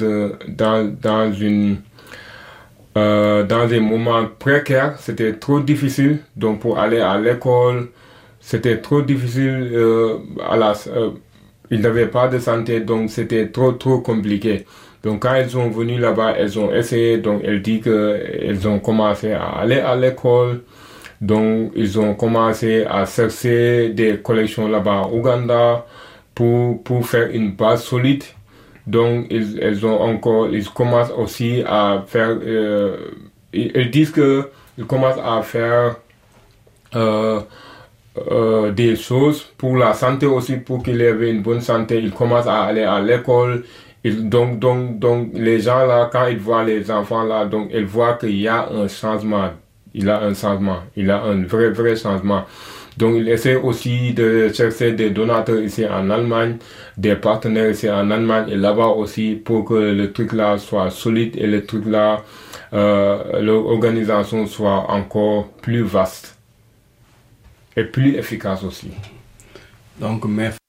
un moment précaire, c'était trop difficile, donc, pour aller à l'école, c'était trop difficile, ils n'avaient pas de santé, donc c'était trop compliqué. Donc quand elles sont venues là-bas, elles ont essayé, donc elle dit qu'elles ont commencé à aller à l'école, donc ils ont commencé à chercher des collections là-bas en Ouganda pour faire une base solide. Donc ils commencent aussi à faire, ils disent qu'ils commencent à faire des choses pour la santé aussi, pour qu'il ait une bonne santé. Ils commencent à aller à l'école. Donc les gens là, quand ils voient les enfants là, donc ils voient qu'il y a un changement. Il a un vrai changement. Donc il essaie aussi de chercher des donateurs ici en Allemagne, des partenaires ici en Allemagne et là-bas aussi, pour que le truc là soit solide et le truc là, l'organisation soit encore plus vaste. Et plus efficace aussi. Donc, merci.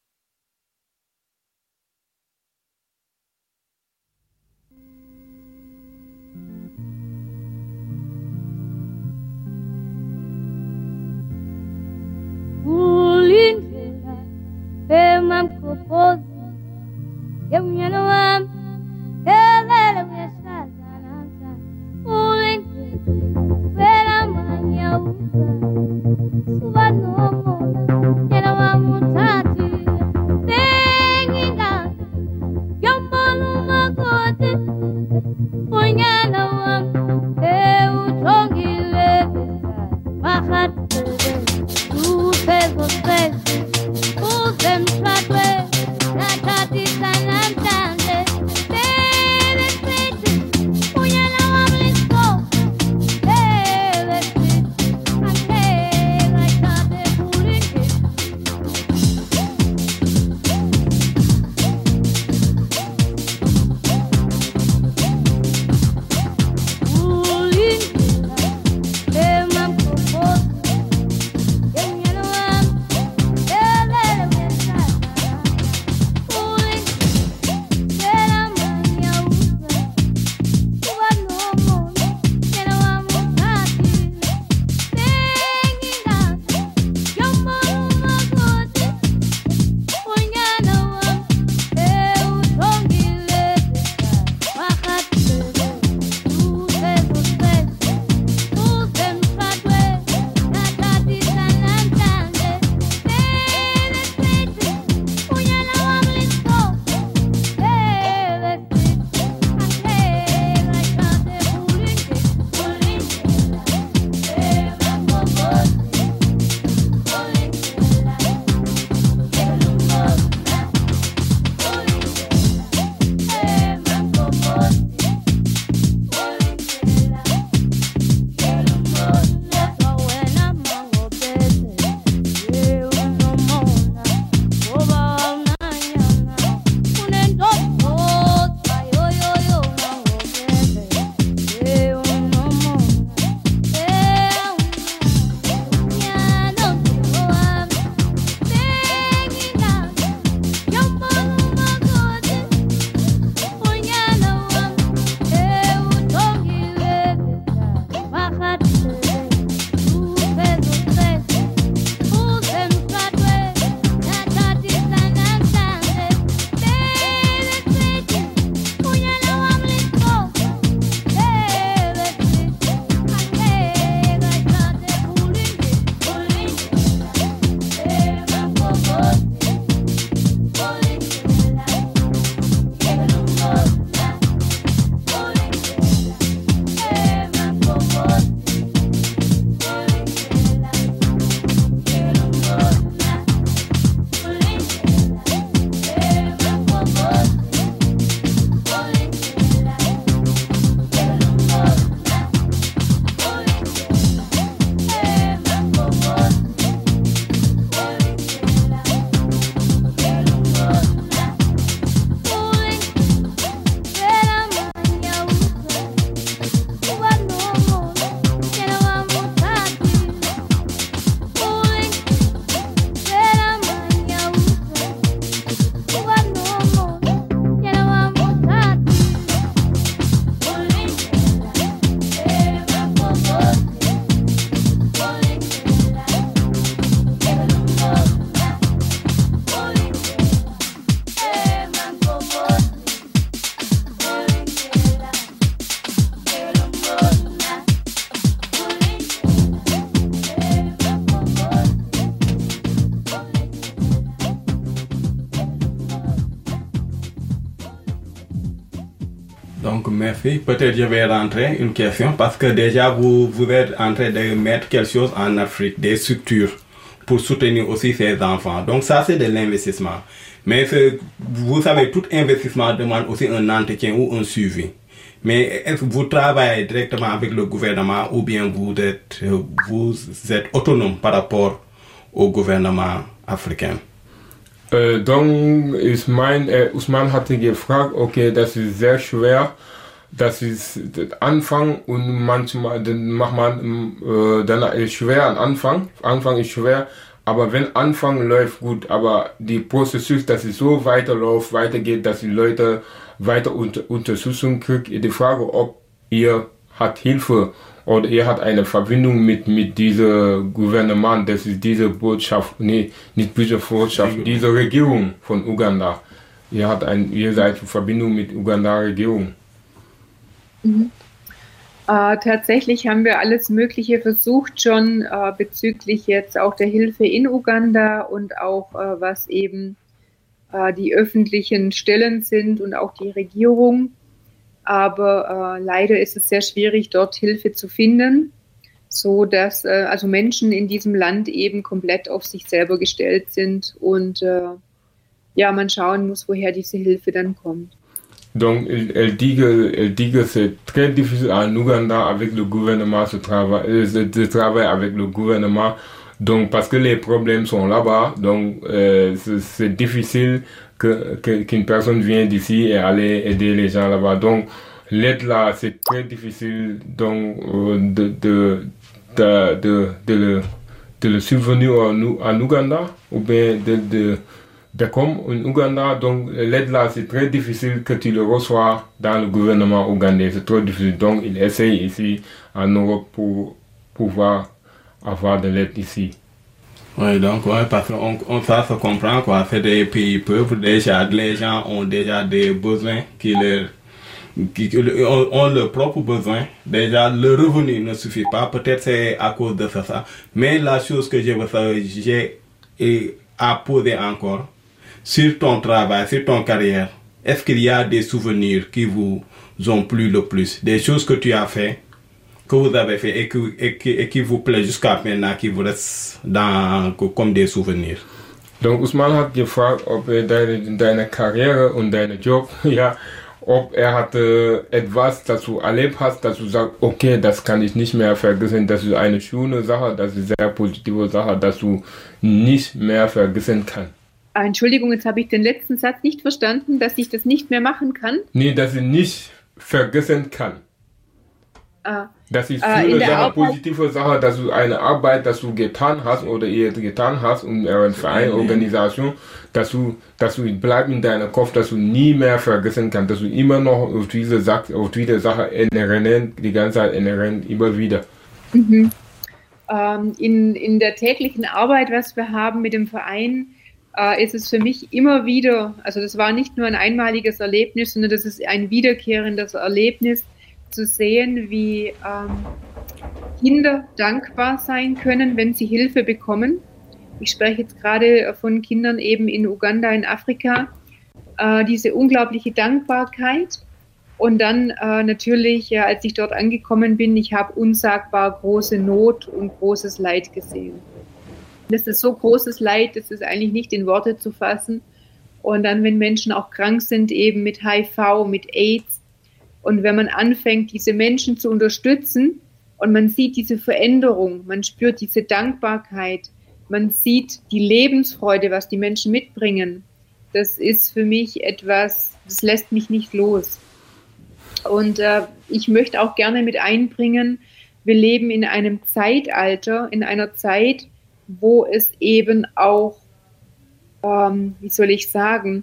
Punyana merci. Peut-être je vais rentrer une question parce que déjà vous êtes en train de mettre quelque chose en Afrique, des structures pour soutenir aussi ces enfants. Donc ça, c'est de l'investissement. Mais vous savez, tout investissement demande aussi un entretien ou un suivi. Mais est-ce que vous travaillez directement avec le gouvernement ou bien vous êtes autonome par rapport au gouvernement africain? Donc, Usman hatte gefragt, okay, das ist sehr schwer, das ist der Anfang und manchmal macht man, dann ist schwer am Anfang ist schwer, aber wenn Anfang läuft gut, aber die Prozessus, dass es so weitergeht, dass die Leute weiter Unterstützung kriegen, die Frage, ob ihr hat Hilfe oder ihr hat eine Verbindung mit diesem Gouvernement, das ist diese Botschaft, nicht diese Botschaft, diese Regierung von Uganda. Ihr seid in Verbindung mit Uganda-Regierung. Mhm. Tatsächlich haben wir alles Mögliche versucht schon bezüglich jetzt auch der Hilfe in Uganda und auch was eben die öffentlichen Stellen sind und auch die Regierung. Aber leider ist es sehr schwierig, dort Hilfe zu finden, so dass also Menschen in diesem Land eben komplett auf sich selber gestellt sind und man schauen muss, woher diese Hilfe dann kommt. Donc, elle dit que c'est très difficile en Ouganda avec le gouvernement de travailler avec le gouvernement. Donc, parce que les problèmes sont là-bas, donc c'est difficile qu'une personne vienne d'ici et aller aider les gens là-bas. Donc, l'aide là, c'est très difficile donc de le subvenir en Ouganda ou bien de comme en Ouganda, donc l'aide là c'est très difficile que tu le reçois dans le gouvernement ougandais, c'est trop difficile. Donc il essaye ici en Europe pour pouvoir avoir de l'aide ici. Oui, donc parce qu'on ça se comprend quoi, c'est des pays pauvres déjà, les gens ont déjà des besoins qui ont leurs propres besoins. Déjà le revenu ne suffit pas, peut-être c'est à cause de ça. Mais la chose que j'ai à poser encore sur ton travail, sur ton carrière, est-ce qu'il y a des souvenirs qui vous ont plu le plus, des choses que tu as fait, que vous avez fait et qui vous plaît jusqu'à maintenant, qui vous restent comme des souvenirs? Donc Usman hat gefragt, ob deine Karriere und deinen Job, ja, ob hat etwas, das du erlebt hast, dass du sagst, okay, das kann ich nicht mehr vergessen, das ist eine schöne Sache, das ist eine sehr positive Sache, dass du nicht mehr vergessen kannst. Entschuldigung, jetzt habe ich den letzten Satz nicht verstanden, dass ich das nicht mehr machen kann. Nee, dass ich nicht vergessen kann. Das ist eine Sache, positive Sache, dass du eine Arbeit, dass du getan hast oder ihr getan hast und einen Verein, Organisation, dass du bleibst in deinem Kopf, dass du nie mehr vergessen kannst, dass du immer noch auf diese Sache erinnern, die ganze Zeit erinnern, immer wieder. Mhm. In der täglichen Arbeit, was wir haben mit dem Verein, ist es für mich immer wieder, also das war nicht nur ein einmaliges Erlebnis, sondern das ist ein wiederkehrendes Erlebnis, zu sehen, wie Kinder dankbar sein können, wenn sie Hilfe bekommen. Ich spreche jetzt gerade von Kindern eben in Uganda, in Afrika. Diese unglaubliche Dankbarkeit. Und dann natürlich, als ich dort angekommen bin, ich habe unsagbar große Not und großes Leid gesehen. Das ist so großes Leid, das ist eigentlich nicht in Worte zu fassen. Und dann, wenn Menschen auch krank sind, eben mit HIV, mit AIDS, und wenn man anfängt, diese Menschen zu unterstützen und man sieht diese Veränderung, man spürt diese Dankbarkeit, man sieht die Lebensfreude, was die Menschen mitbringen, das ist für mich etwas, das lässt mich nicht los. Und ich möchte auch gerne mit einbringen, wir leben in einem Zeitalter, in einer Zeit, wo es eben auch, wie soll ich sagen,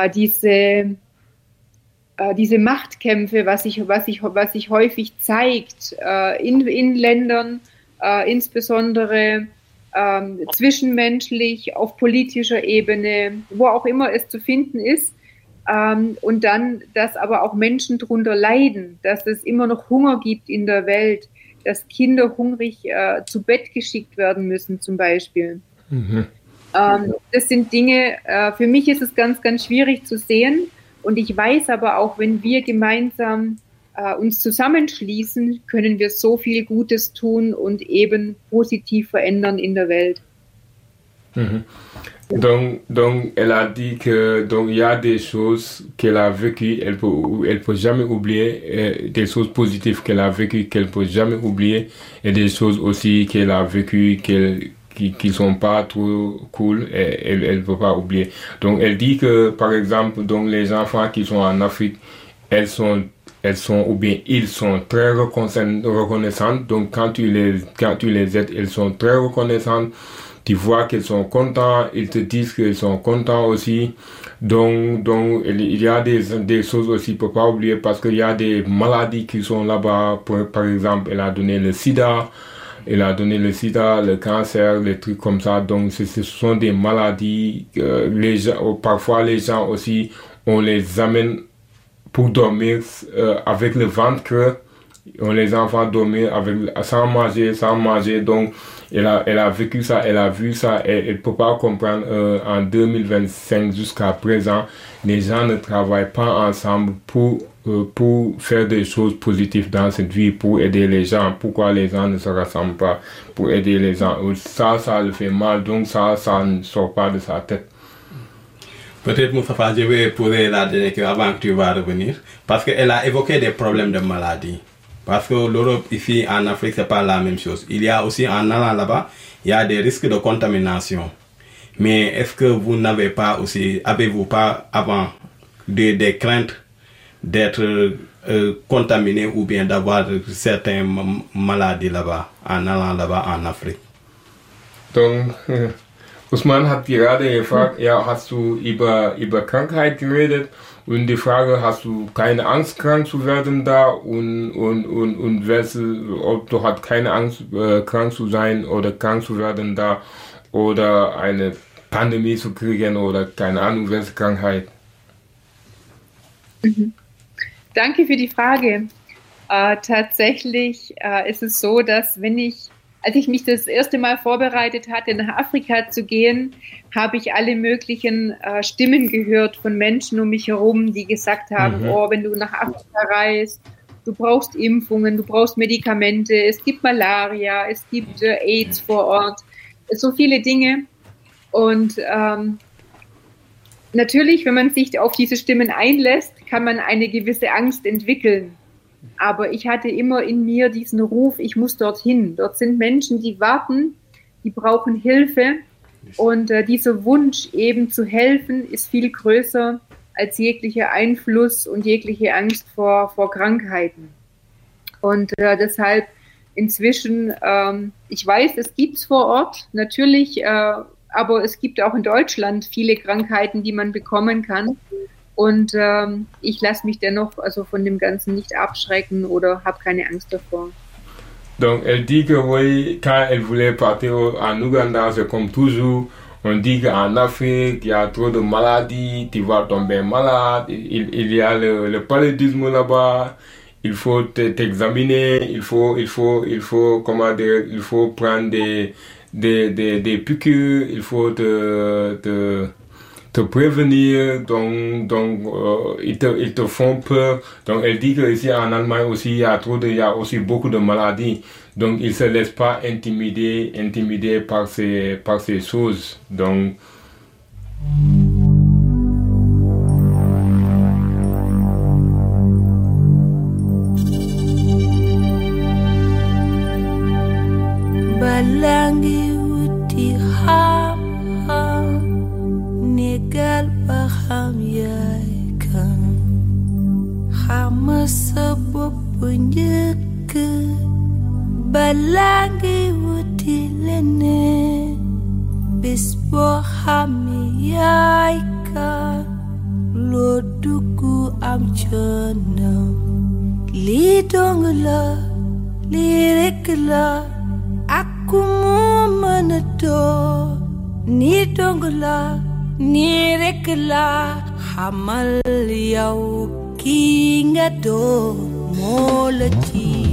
diese Machtkämpfe, was sich häufig zeigt, in Ländern, insbesondere zwischenmenschlich, auf politischer Ebene, wo auch immer es zu finden ist, und dann, dass aber auch Menschen darunter leiden, dass es immer noch Hunger gibt in der Welt, dass Kinder hungrig zu Bett geschickt werden müssen zum Beispiel. Mhm. Das sind Dinge, für mich ist es ganz, ganz schwierig zu sehen. Und ich weiß aber auch, wenn wir gemeinsam uns zusammenschließen, können wir so viel Gutes tun und eben positiv verändern in der Welt. Donc, elle a dit que donc il y a des choses qu'elle a vécues, elle peut jamais oublier, des choses positives qu'elle a vécues qu'elle peut jamais oublier, et des choses aussi qu'elle a vécues qui sont pas trop cool, et elle peut pas oublier. Donc, elle dit que par exemple, donc les enfants qui sont en Afrique, elles sont ou bien ils sont très reconnaissantes. Donc, quand tu les aides, elles sont très reconnaissantes. Tu vois qu'ils sont contents, ils te disent qu'ils sont contents aussi. Donc il y a des choses aussi pour pas oublier, parce qu'il y a des maladies qui sont là-bas. Par exemple, elle a donné le sida, le cancer, des trucs comme ça. Donc ce sont des maladies parfois les gens aussi, on les amène pour dormir avec le ventre creux. On les enfants dormir sans manger. Donc elle a vécu ça, elle a vu ça, et elle peut pas comprendre en 2025 jusqu'à présent, les gens ne travaillent pas ensemble pour faire des choses positives dans cette vie, pour aider les gens. Pourquoi les gens ne se rassemblent pas pour aider les gens? Ça le fait mal, donc ça ne sort pas de sa tête. Peut-être, Moustapha, je vais poser la dernière question avant que tu vas revenir, parce qu'elle a évoqué des problèmes de maladie. Parce que l'Europe, ici, en Afrique, c'est pas la même chose. Il y a aussi, en allant là-bas, il y a des risques de contamination. Mais est-ce que vous n'avez pas aussi, avez-vous pas avant des craintes d'être contaminé ou bien d'avoir certaines maladies là-bas, en allant là-bas en Afrique? Donc, Usman hat gerade gefragt, ja, hast du über Krankheit geredet? Und die Frage, hast du keine Angst, krank zu werden da? Und ob du hast keine Angst, krank zu sein oder krank zu werden da? Oder eine Pandemie zu kriegen oder keine Ahnung, welche Krankheit? Danke für die Frage. Tatsächlich ist es so, dass als ich mich das erste Mal vorbereitet hatte, nach Afrika zu gehen, habe ich alle möglichen Stimmen gehört von Menschen um mich herum, die gesagt haben, oh, wenn du nach Afrika reist, du brauchst Impfungen, du brauchst Medikamente, es gibt Malaria, es gibt AIDS vor Ort, so viele Dinge. Und natürlich, wenn man sich auf diese Stimmen einlässt, kann man eine gewisse Angst entwickeln. Aber ich hatte immer in mir diesen Ruf, ich muss dorthin. Dort sind Menschen, die warten, die brauchen Hilfe. Und dieser Wunsch eben zu helfen ist viel größer als jeglicher Einfluss und jegliche Angst vor Krankheiten. Und deshalb inzwischen, ich weiß, es gibt's vor Ort, natürlich, aber es gibt auch in Deutschland viele Krankheiten, die man bekommen kann. Und ich lasse mich dennoch von dem Ganzen nicht abschrecken oder habe keine Angst davor. Donc elle dit que oui, quand elle voulait partir en Ouganda, c'est comme toujours, on dit qu'en Afrique, il y a trop de maladies, tu vas tomber malade, il y a le paludisme là-bas, il faut t'examiner, il faut comment dire, il faut prendre des piqûres, il faut te prévenir, donc ils te font peur. Donc elle dit que ici en Allemagne aussi il y a aussi beaucoup de maladies, donc ils se laissent pas intimider par ces choses. Donc Balangi uti Negal baham yaikan Hama sebab punyaka Balangi uti lene Bisbo hami yaika Loduku am chonam Lidongla lirikla Aku mu menedo Nidongla Nirekla hamal yaw ki nga do mo la ci